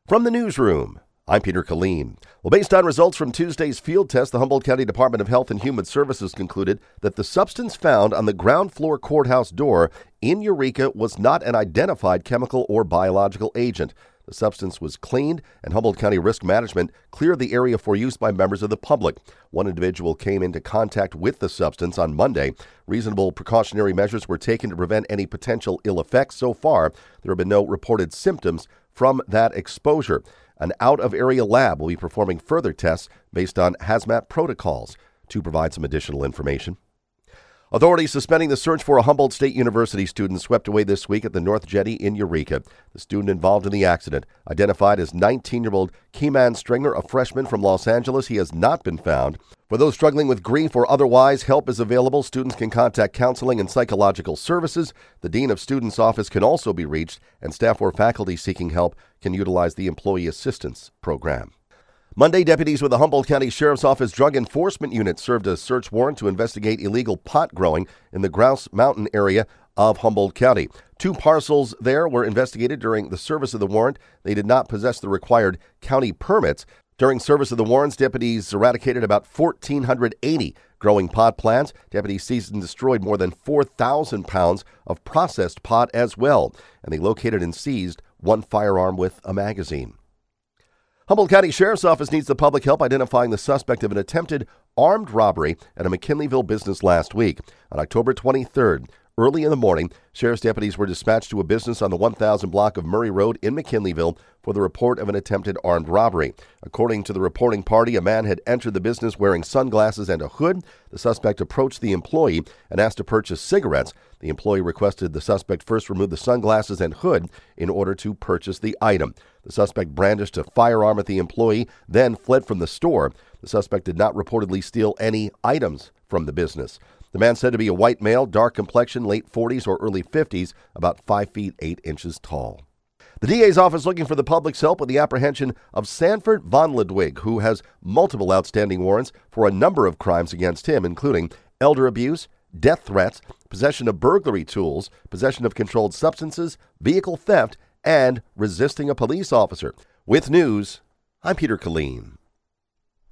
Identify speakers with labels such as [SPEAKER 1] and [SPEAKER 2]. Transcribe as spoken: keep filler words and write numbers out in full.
[SPEAKER 1] From the newsroom, I'm Peter Killeen. Well, based on results from Tuesday's field test, the Humboldt County Department of Health and Human Services concluded that the substance found on the ground floor courthouse door in Eureka was not an identified chemical or biological agent. The substance was cleaned, and Humboldt County Risk Management cleared the area for use by members of the public. One individual came into contact with the substance on Monday. Reasonable precautionary measures were taken to prevent any potential ill effects. So far, there have been no reported symptoms from that exposure. An out-of-area lab will be performing further tests based on hazmat protocols. To provide some additional information, authorities suspending the search for a Humboldt State University student swept away this week at the North Jetty in Eureka. The student involved in the accident, identified as nineteen-year-old Keyman Stringer, a freshman from Los Angeles, he has not been found. For those struggling with grief or otherwise, help is available. Students can contact counseling and psychological services. The Dean of Students' office can also be reached, and staff or faculty seeking help can utilize the Employee Assistance Program. Monday, deputies with the Humboldt County Sheriff's Office Drug Enforcement Unit served a search warrant to investigate illegal pot growing in the Grouse Mountain area of Humboldt County. Two parcels there were investigated during the service of the warrant. They did not possess the required county permits. During service of the warrants, deputies eradicated about one thousand four hundred eighty growing pot plants. Deputies seized and destroyed more than four thousand pounds of processed pot as well, and they located and seized one firearm with a magazine. Humboldt County Sheriff's Office needs the public help identifying the suspect of an attempted armed robbery at a McKinleyville business last week. On October twenty-third, early in the morning, sheriff's deputies were dispatched to a business on the one thousand block of Murray Road in McKinleyville for the report of an attempted armed robbery. According to the reporting party, a man had entered the business wearing sunglasses and a hood. The suspect approached the employee and asked to purchase cigarettes. The employee requested the suspect first remove the sunglasses and hood in order to purchase the item. The suspect brandished a firearm at the employee, then fled from the store. The suspect did not reportedly steal any items from the business. The man said to be a white male, dark complexion, late forties or early fifties, about five feet eight inches tall. The D A's office looking for the public's help with the apprehension of Sanford Von Ludwig, who has multiple outstanding warrants for a number of crimes against him, including elder abuse, death threats, possession of burglary tools, possession of controlled substances, vehicle theft, and resisting a police officer. With news, I'm Peter Killeen.